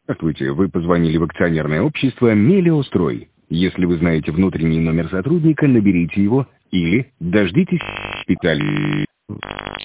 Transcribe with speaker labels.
Speaker 1: Здравствуйте, вы позвонили в акционерное общество «Мелиострой». Если вы знаете внутренний номер сотрудника, наберите его или дождитесь специалиста.